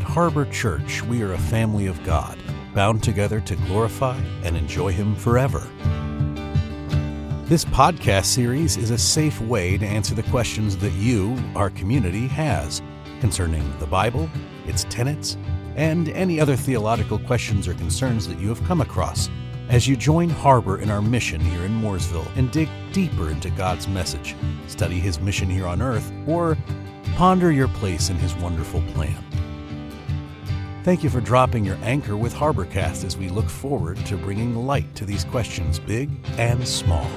Harbor Church, we are a family of God, bound together to glorify and enjoy Him forever. This podcast series is a safe way to answer the questions that you, our community, has concerning the Bible, its tenets, and any other theological questions or concerns that you have come across as you join Harbor in our mission here in Mooresville and dig deeper into God's message, study His mission here on earth, or ponder your place in His wonderful plan. Thank you for dropping your anchor with HarborCast as we look forward to bringing light to these questions, big and small.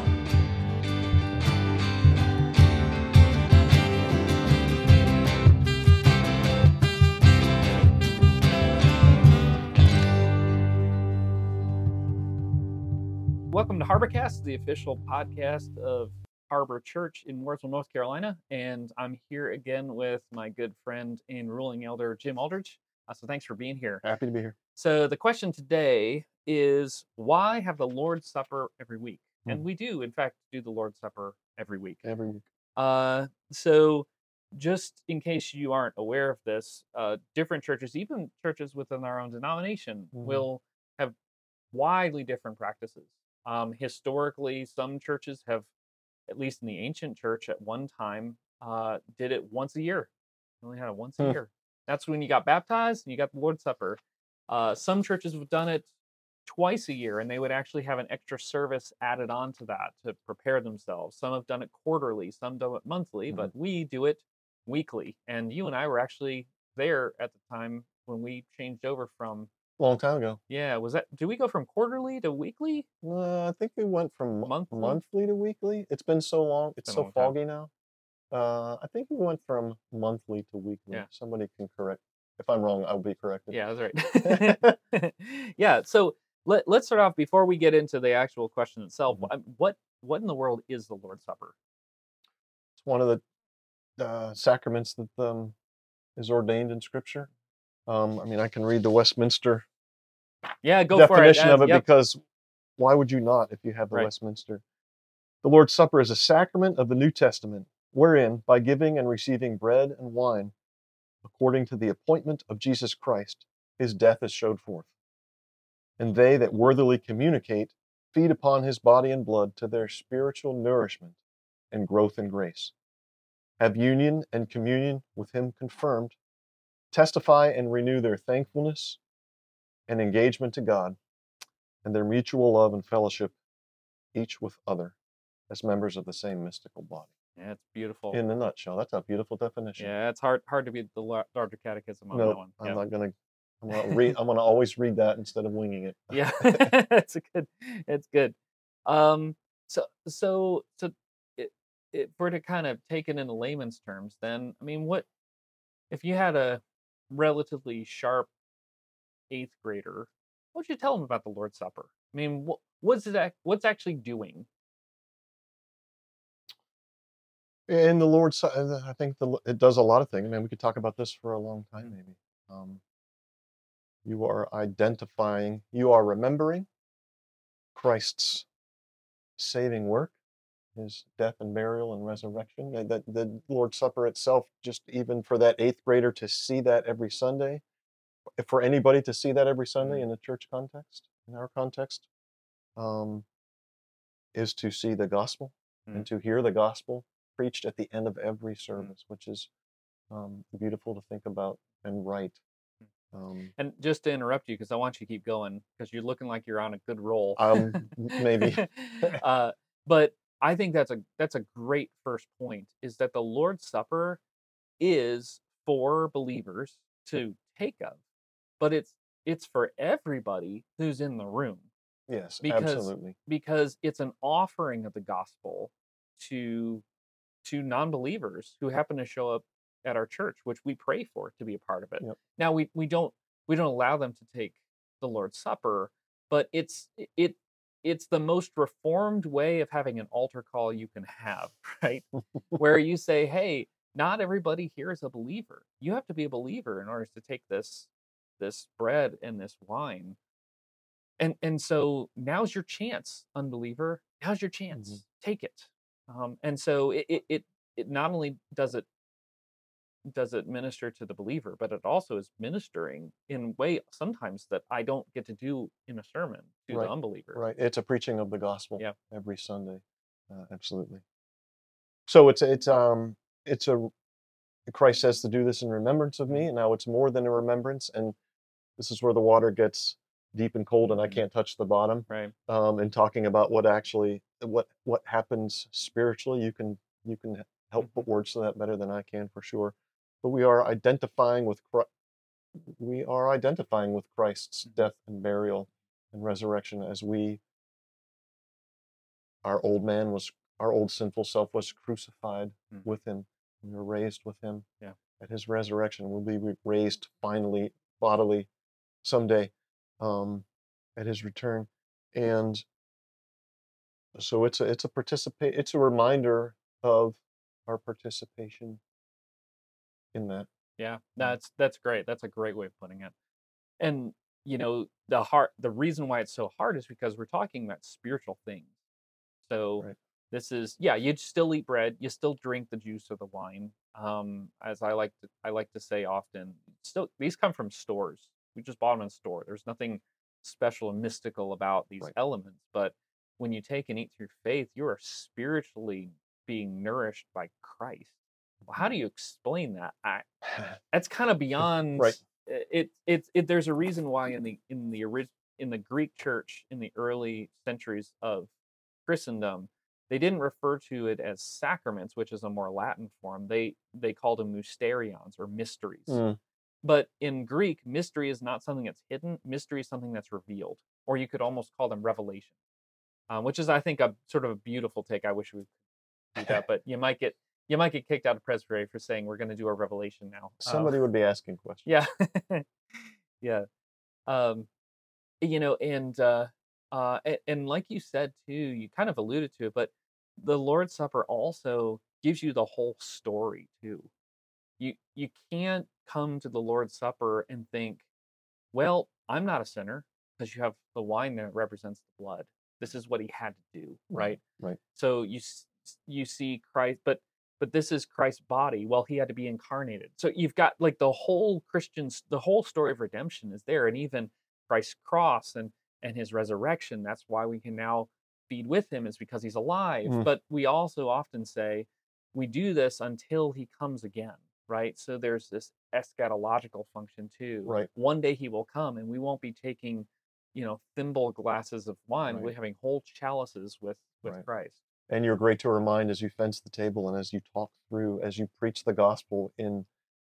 Welcome to HarborCast, the official podcast of Harbor Church in Mooresville, North Carolina. And I'm here again with my good friend and ruling elder, Jim Aldridge. So thanks for being here. Happy to be here. So the question today is, why have the Lord's Supper every week? And we do, in fact, do the Lord's Supper every week. Every week. So just in case you aren't aware of this, different churches, even churches within our own denomination, will have widely different practices. Historically, some churches have, at least in the ancient church at one time, did it once a year. They only had it once a year. That's when you got baptized and you got the Lord's Supper. Some churches have done it twice a year, and they would actually have an extra service added on to that to prepare themselves. Some have done it quarterly, some do it monthly, but we do it weekly. And you and I were actually there at the time when we changed over from... Long time ago. Yeah, did we go from quarterly to weekly? I think we went from monthly to weekly. It's been so long. It's so foggy now. I think we went from monthly to weekly. Yeah. Somebody can correct. If I'm wrong, I'll be corrected. Yeah, that's right. Yeah, so let's start off before we get into the actual question itself. What in the world is the Lord's Supper? It's one of the sacraments that is ordained in Scripture. I can read the Westminster definition of it, because why would you not if you have the Westminster? The Lord's Supper is a sacrament of the New Testament, wherein, by giving and receiving bread and wine, according to the appointment of Jesus Christ, his death is showed forth. And they that worthily communicate feed upon his body and blood to their spiritual nourishment and growth in grace, have union and communion with him confirmed, testify and renew their thankfulness and engagement to God, and their mutual love and fellowship, each with other, as members of the same mystical body. Yeah, it's beautiful. In a nutshell, that's a beautiful definition. Yeah, it's hard to beat the larger catechism on that one. I'm not gonna. I'm gonna always read that instead of winging it. Yeah, it's good. So if we're to kind of take it in layman's terms, then what if you had a relatively sharp 8th grader? What would you tell them about the Lord's Supper? What's actually doing? In the Lord's Supper, I think it does a lot of things. We could talk about this for a long time, maybe. You are identifying, you are remembering Christ's saving work, his death and burial and resurrection. That the Lord's Supper itself, just even for that 8th grader to see that every Sunday, for anybody to see that every Sunday in a church context, in our context, is to see the gospel and to hear the gospel preached at the end of every service, which is beautiful to think about and right. And just to interrupt you, because I want you to keep going, because you're looking like you're on a good roll. Maybe. But I think that's a great first point, is that the Lord's Supper is for believers to take of, but it's for everybody who's in the room. Yes, absolutely. Because it's an offering of the gospel to non-believers who happen to show up at our church, which we pray for to be a part of it. Yep. Now we don't allow them to take the Lord's Supper, but it's the most reformed way of having an altar call you can have, right? Where you say, hey, not everybody here is a believer. You have to be a believer in order to take this bread and this wine. And so now's your chance, unbeliever. Now's your chance. Take it. And so it not only does it does it minister to the believer, but it also is ministering in way sometimes that I don't get to do in a sermon to the unbeliever. Right. It's a preaching of the gospel. Yeah. Every Sunday. Absolutely. So it's a Christ says to do this in remembrance of me, and now it's more than a remembrance, and this is where the water gets deep and cold, and I can't touch the bottom. Right. And talking about what happens spiritually, you can help put words to that better than I can for sure. But we are identifying with Christ's death and burial and resurrection as our old sinful self was crucified with him. We were raised with him. Yeah. At his resurrection, we'll be raised finally, bodily, someday, at his return. And so it's a reminder of our participation in that. Yeah, that's great. That's a great way of putting it. And the reason why it's so hard is because we're talking about spiritual things. So this is, you'd still eat bread, you still drink the juice or the wine. As I like to say often, still these come from stores. We just bought them in a store. There's nothing special and mystical about these elements. But when you take and eat through faith, you are spiritually being nourished by Christ. Well, how do you explain that? That's kind of beyond. There's a reason why in the Greek church in the early centuries of Christendom, they didn't refer to it as sacraments, which is a more Latin form. They called them mysterions or mysteries. But in Greek, mystery is not something that's hidden. Mystery is something that's revealed, or you could almost call them revelation, which is, I think, a sort of a beautiful take. I wish we could do that, but you might get kicked out of Presbytery for saying we're going to do a revelation now. Somebody would be asking questions. Yeah, yeah. And like you said too, you kind of alluded to it, but the Lord's Supper also gives you the whole story too. You can't come to the Lord's Supper and think, well, I'm not a sinner, because you have the wine that represents the blood. This is what he had to do, right? Right. So you see Christ, but this is Christ's body. Well, he had to be incarnated. So you've got like the whole story of redemption is there, and even Christ's cross and his resurrection. That's why we can now feed with him, is because he's alive. But we also often say we do this until he comes again, right? So there's this eschatological function too. Right. One day he will come, and we won't be taking, thimble glasses of wine. Right. We're having whole chalices with Christ. And you're great to remind as you fence the table and as you talk through, as you preach the gospel in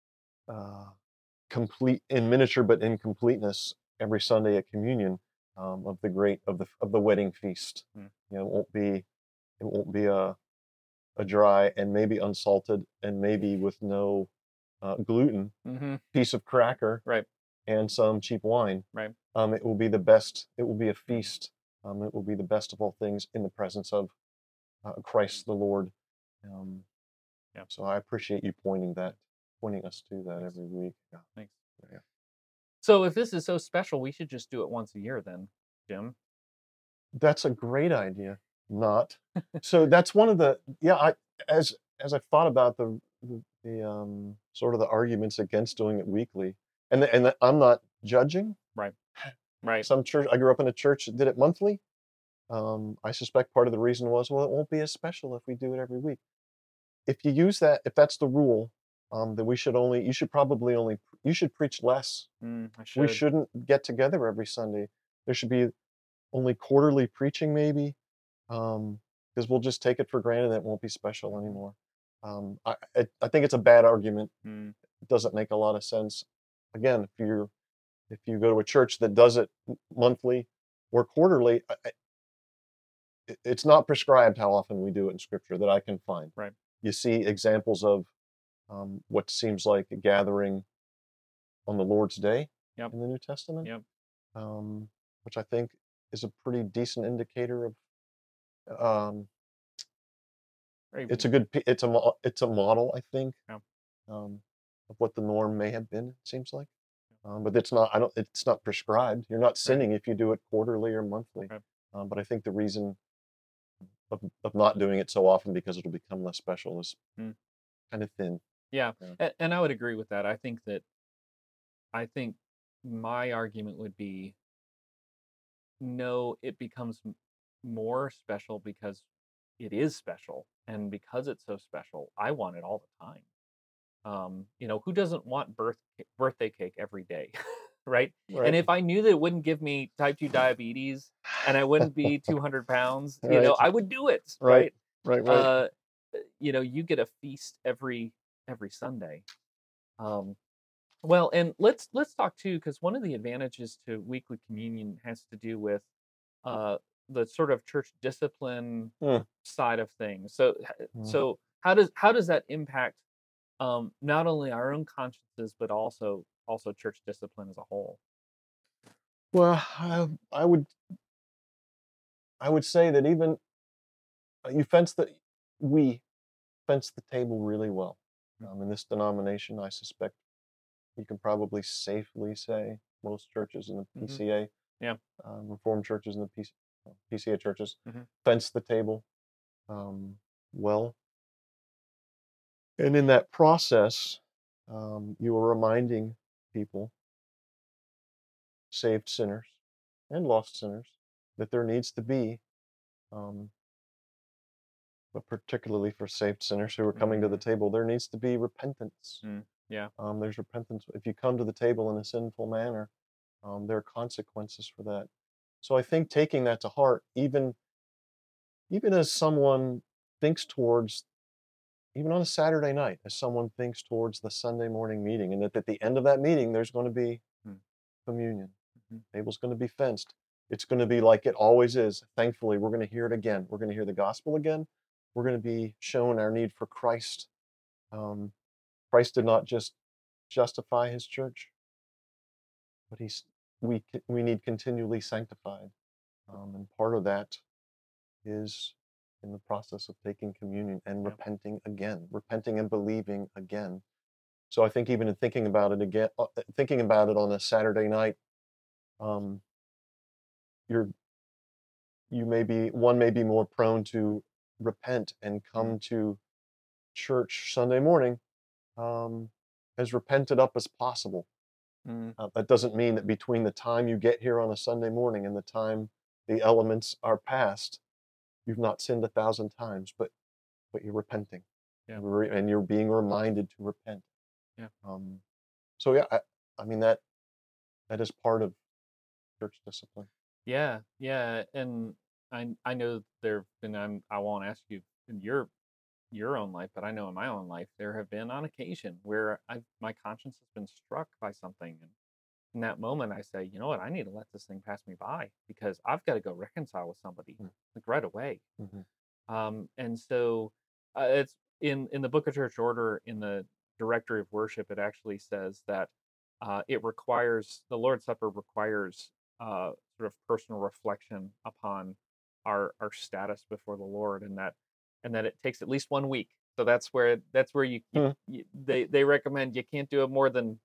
miniature but in completeness every Sunday at communion, of the wedding feast. It won't be a dry and maybe unsalted and maybe with no gluten piece of cracker, and some cheap wine. It will be the best. It will be a feast. It will be the best of all things in the presence of Christ the Lord. So I appreciate you pointing us to that every week. Yeah. Thanks. Yeah. So if this is so special, we should just do it once a year then, Jim. That's a great idea. Not. So that's one of the, as I thought about the sort of the arguments against doing it weekly, and I'm not judging. Right. Some church, I grew up in a church that did it monthly. I suspect part of the reason was, well, it won't be as special if we do it every week. If you use that, if that's the rule, then you should preach less. We shouldn't get together every Sunday. There should be only quarterly preaching, maybe, because we'll just take it for granted that it won't be special anymore. I think it's a bad argument. It doesn't make a lot of sense. Again, if you go to a church that does it monthly or quarterly, it's not prescribed how often we do it in Scripture that I can find. Right. You see examples of what seems like a gathering on the Lord's Day in the New Testament, which I think is a pretty decent indicator of. It's a model, I think, of what the norm may have been. It seems like, but it's not. It's not prescribed. You're not sinning if you do it quarterly or monthly. But I think the reason of not doing it so often, because it'll become less special, is kind of thin. Yeah. And I would agree with that. I think my argument would be no, it becomes more special because it is special. And because it's so special, I want it all the time. Who doesn't want birthday cake every day, right? And if I knew that it wouldn't give me type 2 diabetes and I wouldn't be 200 pounds, I would do it, right? Right. You get a feast every Sunday. Well, and let's talk too, because one of the advantages to weekly communion has to do with the sort of church discipline side of things. So how does that impact not only our own consciences but also church discipline as a whole? Well, I would say that even we fence the table really well. In this denomination, I suspect you can probably safely say most churches in the PCA, Reformed churches in the PCA churches, fence the table well. And in that process, you are reminding people, saved sinners and lost sinners, that there needs to be, but particularly for saved sinners who are coming to the table, there needs to be repentance. There's repentance. If you come to the table in a sinful manner, there are consequences for that. So I think taking that to heart, even as someone thinks towards, even on a Saturday night, as someone thinks towards the Sunday morning meeting, and that at the end of that meeting, there's going to be communion. Table's going to be fenced. It's going to be like it always is. Thankfully, we're going to hear it again. We're going to hear the gospel again. We're going to be shown our need for Christ. Christ did not just justify his church, but we need continually sanctified. And part of that is in the process of taking communion and repenting and believing again. So I think even in thinking about it again, thinking about it on a Saturday night, one may be more prone to repent and come to church Sunday morning as repented up as possible. That doesn't mean that between the time you get here on a Sunday morning and the time the elements are passed, you've not sinned 1,000 times, but you're repenting, and you're being reminded to repent. I mean that is part of church discipline. Yeah, and I know I won't ask you in your own life, but I know in my own life there have been on occasion where my conscience has been struck by something, and in that moment I say, you know what, I need to let this thing pass me by because I've got to go reconcile with somebody like right away. And so it's in the Book of Church Order, in the Directory of Worship, it actually says that the Lord's Supper requires sort of personal reflection upon our status before the Lord, and that it takes at least 1 week. So that's where they recommend you can't do it more than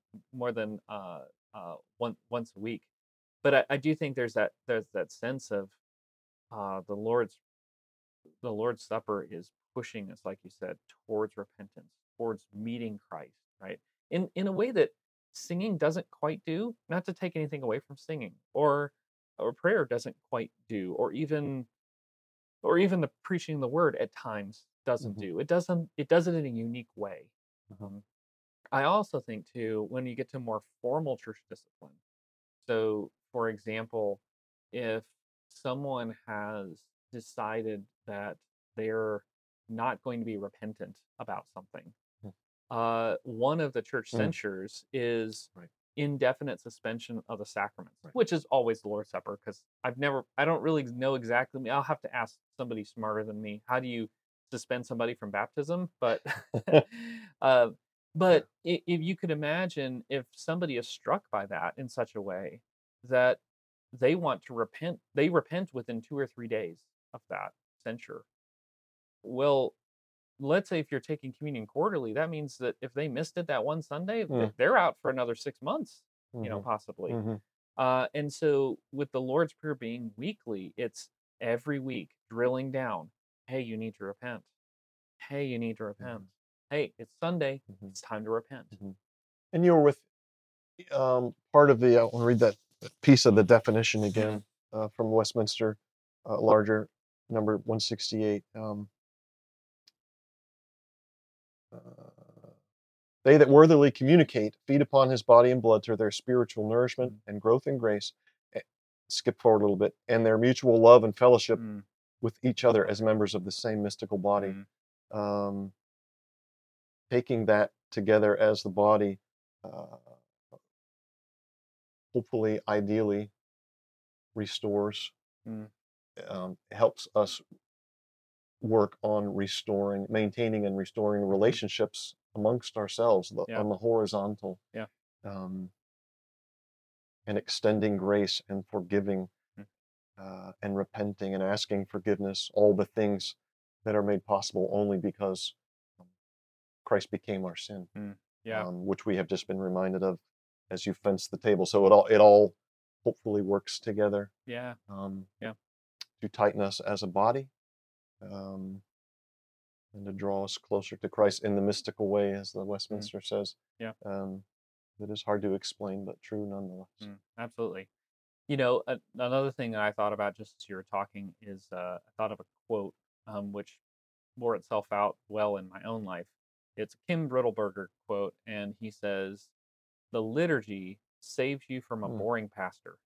once a week. But I do think there's that sense of the Lord's Supper is pushing us, like you said, towards repentance, towards meeting Christ, right? In a way that singing doesn't quite do. Not to take anything away from singing, or prayer doesn't quite do, or even the preaching the word at times doesn't do. It does it in a unique way. I also think too, when you get to more formal church discipline. So, for example, if someone has decided that they're not going to be repentant about something, one of the church censures is indefinite suspension of the sacraments, which is always the Lord's Supper, because I don't really know exactly. I'll have to ask somebody smarter than me. How do you suspend somebody from baptism? But if you could imagine, if somebody is struck by that in such a way that they want to repent, they repent within 2 or 3 days of that censure. Well, let's say if you're taking communion quarterly, that means that if they missed it that one Sunday, they're out for another 6 months, possibly. And so with the Lord's Prayer being weekly, it's every week drilling down. Hey, you need to repent. Hey, you need to repent. hey, it's Sunday. It's time to repent. And you were with part of the, I want to read that piece of the definition again from Westminster, larger, number 168. They that worthily communicate feed upon his body and blood through their spiritual nourishment and growth in grace. Skip forward a little bit, and their mutual love and fellowship with each other as members of the same mystical body. Taking that together as the body, hopefully, ideally, restores, helps us work on maintaining and restoring relationships amongst ourselves on the horizontal, and extending grace and forgiving and repenting and asking forgiveness, all the things that are made possible only because Christ became our sin, which we have just been reminded of as you fence the table. So it all hopefully works together. To tighten us as a body, and to draw us closer to Christ in the mystical way, as the Westminster says. That is hard to explain, but true nonetheless. Absolutely. Another thing that I thought about just as you were talking is I thought of a quote which bore itself out well in my own life. It's a Kim Riddleberger quote, and he says, "The liturgy saves you from a boring pastor."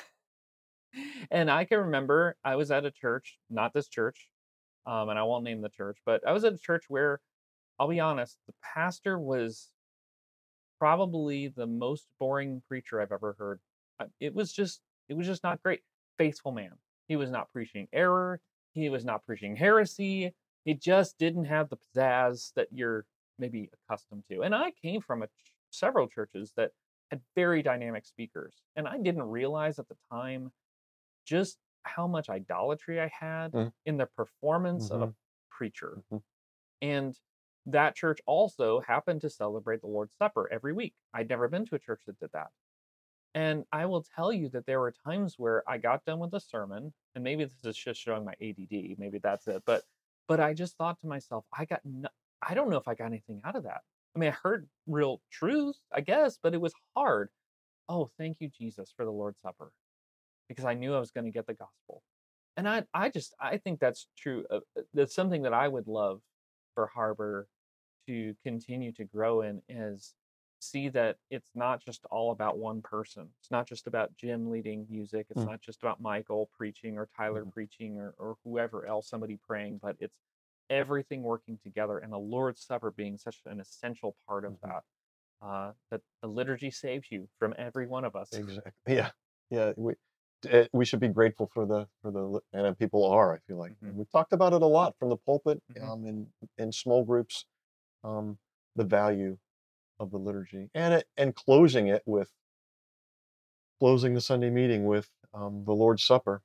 And I can remember I was at a church, not this church, and I won't name the church, but I was at a church where, I'll be honest, the pastor was probably the most boring preacher I've ever heard. It was just not great. Faithful man. He was not preaching error. He was not preaching heresy. He just didn't have the pizzazz that you're maybe accustomed to. And I came from several churches that had very dynamic speakers, and I didn't realize at the time just how much idolatry I had in the performance of a preacher. And that church also happened to celebrate the Lord's Supper every week. I'd never been to a church that did that. And I will tell you that there were times where I got done with a sermon, and maybe this is just showing my ADD, maybe that's it, but I just thought to myself, I don't know if I got anything out of that. I mean, I heard real truth, I guess, but it was hard. Oh, thank you, Jesus, for the Lord's Supper, because I knew I was going to get the gospel. And I think that's true. That's something that I would love for Harbor to continue to grow in, is see that it's not just all about one person. It's not just about Jim leading music. It's not just about Michael preaching or Tyler preaching or whoever else, somebody praying, but it's everything working together, and the Lord's Supper being such an essential part of that. That the liturgy saves you from every one of us. Exactly. Yeah. We should be grateful for the and people are, I feel like. We've talked about it a lot from the pulpit, in small groups, the value of the liturgy, and closing the Sunday meeting with the Lord's Supper,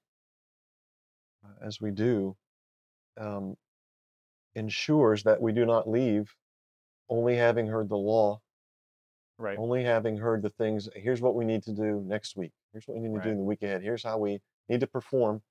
as we do, ensures that we do not leave only having heard the law, only having heard the things. Here's what we need to do next week. Here's what we need to do in the week ahead. Here's how we need to perform.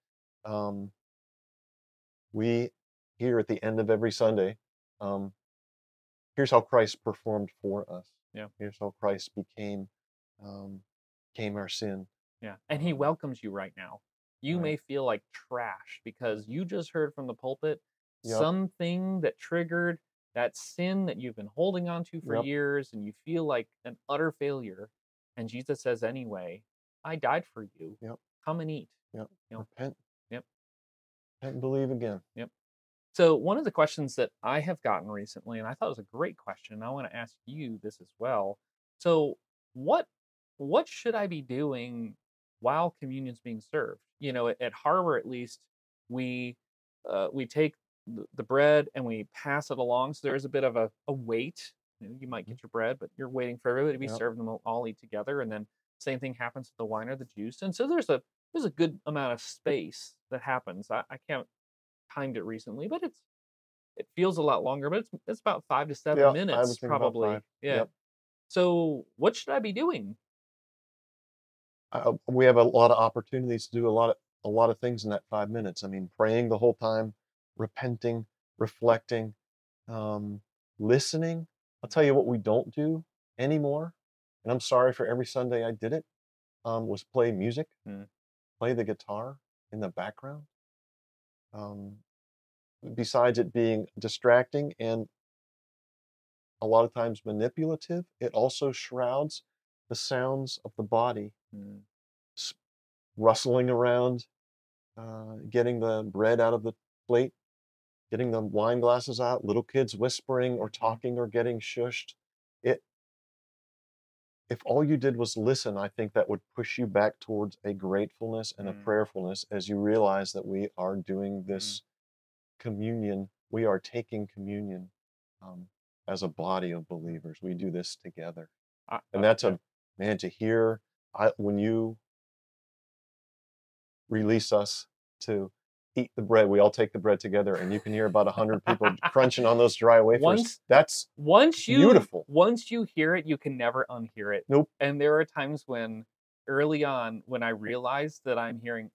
We hear at the end of every Sunday, here's how Christ performed for us. Here's how Christ became our sin. And he welcomes you right now. You may feel like trash because you just heard from the pulpit something that triggered that sin that you've been holding on to for years, and you feel like an utter failure. And Jesus says, anyway, I died for you. Come and eat. Repent. Repent and believe again. So one of the questions that I have gotten recently, and I thought it was a great question, and I want to ask you this as well. So what should I be doing while communion's being served? At Harbor, at least, we take the bread and we pass it along. So there's a bit of a wait. You might get your bread, but you're waiting for everybody to be served, and we'll all eat together. And then same thing happens with the wine or the juice. And so there's a good amount of space that happens. I can't timed it recently, but it feels a lot longer. But it's about 5 to 7 minutes probably. So what should I be doing? We have a lot of opportunities to do a lot of things in that 5 minutes. I mean, praying the whole time, repenting, reflecting, listening. I'll tell you what we don't do anymore, and I'm sorry for every Sunday I did it, was play music, play the guitar in the background. Besides it being distracting and a lot of times manipulative, it also shrouds the sounds of the body, rustling around, getting the bread out of the plate, getting the wine glasses out, little kids whispering or talking or getting shushed. If all you did was listen, I think that would push you back towards a gratefulness and a prayerfulness as you realize that we are doing this communion. We are taking communion as a body of believers. We do this together. And that's to hear when you release us to eat the bread, we all take the bread together, and you can hear about 100 people crunching on those dry wafers. That's beautiful. Once you hear it, you can never unhear it. Nope. And there are times when, early on, when I realized that I'm hearing,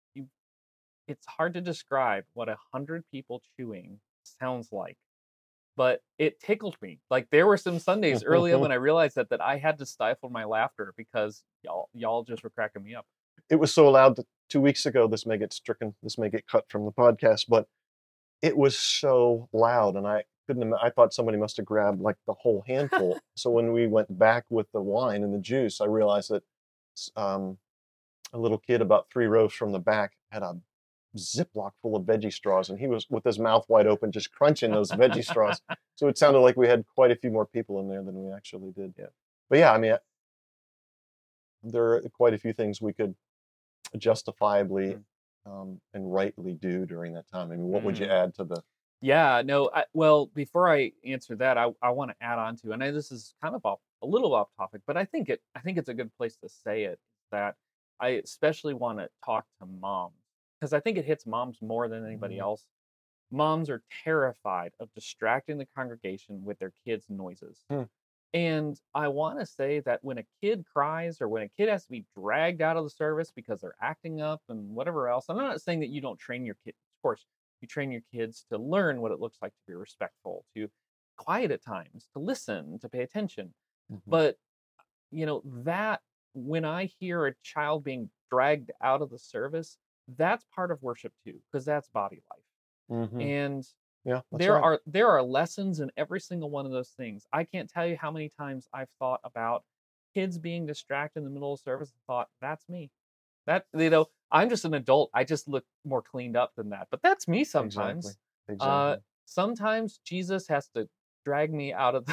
it's hard to describe what 100 people chewing sounds like, but it tickled me. Like, there were some Sundays early on when I realized that I had to stifle my laughter because y'all just were cracking me up. It was so loud that 2 weeks ago, this may get stricken, this may get cut from the podcast, but it was so loud, and I thought somebody must have grabbed like the whole handful. So when we went back with the wine and the juice, I realized that a little kid about 3 rows from the back had a Ziploc full of veggie straws, and he was with his mouth wide open just crunching those veggie straws. So it sounded like we had quite a few more people in there than we actually did. Yeah. But yeah, I mean, there are quite a few things we could justifiably and rightly do during that time. I mean, what would you add to the... Yeah, no, well, before I answer that, I want to add on to, and this is kind of a little off topic, but I think it's a good place to say it, that I especially want to talk to moms, because I think it hits moms more than anybody else. Moms are terrified of distracting the congregation with their kids' noises. And I want to say that when a kid cries or when a kid has to be dragged out of the service because they're acting up and whatever else, I'm not saying that you don't train your kids. Of course, you train your kids to learn what it looks like to be respectful, to quiet at times, to listen, to pay attention. But, that when I hear a child being dragged out of the service, that's part of worship too, because that's body life. And yeah, there are lessons in every single one of those things. I can't tell you how many times I've thought about kids being distracted in the middle of service and thought, that's me. That, I'm just an adult. I just look more cleaned up than that. But that's me sometimes. Exactly. Sometimes Jesus has to drag me out of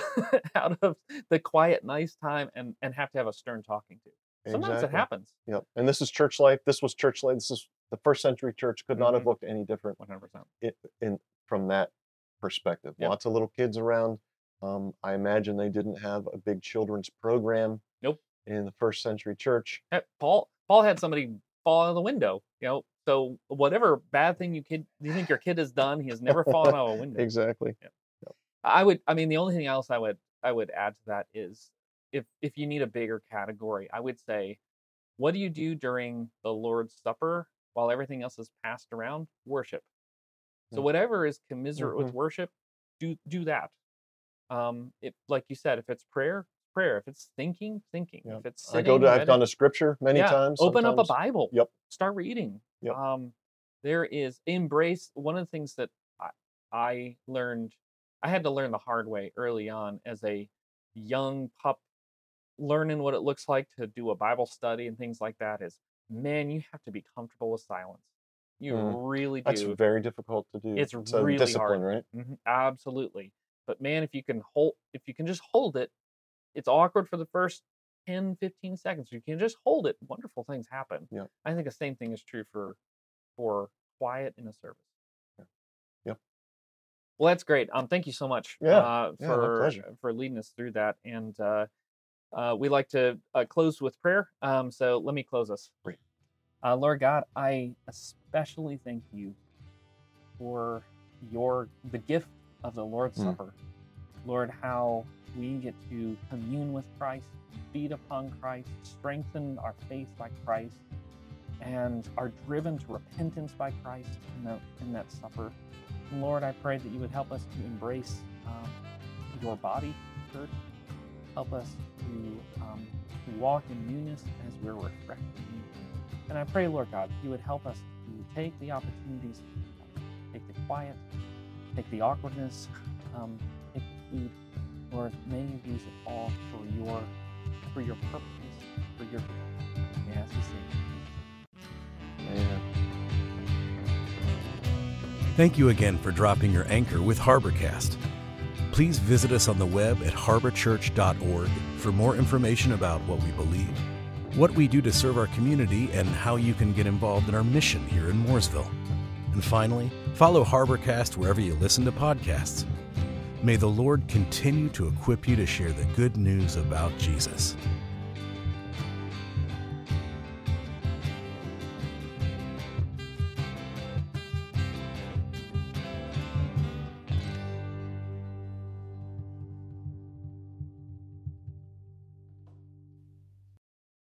the quiet, nice time and have to have a stern talking to. Sometimes it happens. Yep. And this is church life. This was church life. This is the first century church could not have looked any different. 100%. From that perspective. Yep. Lots of little kids around. I imagine they didn't have a big children's program. Nope. In the first century church. Paul had somebody fall out of the window. So whatever bad thing you think your kid has done, he has never fallen out of a window. Exactly. Yep. Yep. The only thing else I would add to that is if you need a bigger category, I would say, what do you do during the Lord's Supper while everything else is passed around? Worship. So whatever is commensurate with worship, do that. If, like you said, if it's prayer. If it's thinking. Yeah. If it's I've gone to scripture many times. Open up a Bible. Yep. Start reading. Yep. There is embrace. One of the things that I learned, I had to learn the hard way early on as a young pup, learning what it looks like to do a Bible study and things like that is, man, you have to be comfortable with silence. You really do. That's very difficult to do. It's a really discipline, hard. right? Absolutely. But man, if you can just hold it, it's awkward for the first 10, 15 seconds. You can just hold it. Wonderful things happen. Yeah. I think the same thing is true for quiet in a service. Yeah. Well, that's great. Thank you so much for leading us through that. And we like to close with prayer. So let me close us. Great. Lord God, I especially thank you for the gift of the Lord's Supper. Lord, how we get to commune with Christ, feed upon Christ, strengthen our faith by Christ, and are driven to repentance by Christ in that supper. Lord, I pray that you would help us to embrace your body, church. Help us to walk in newness as we're refreshed in you. And I pray, Lord God, you would help us to take the opportunities, take the quiet, take the awkwardness, take the food. Lord, may you use it all for your purposes, for your good. May I ask you to say Amen. Thank you again for dropping your anchor with HarborCast. Please visit us on the web at harborchurch.org for more information about what we believe, what we do to serve our community, and how you can get involved in our mission here in Mooresville. And finally, follow HarborCast wherever you listen to podcasts. May the Lord continue to equip you to share the good news about Jesus.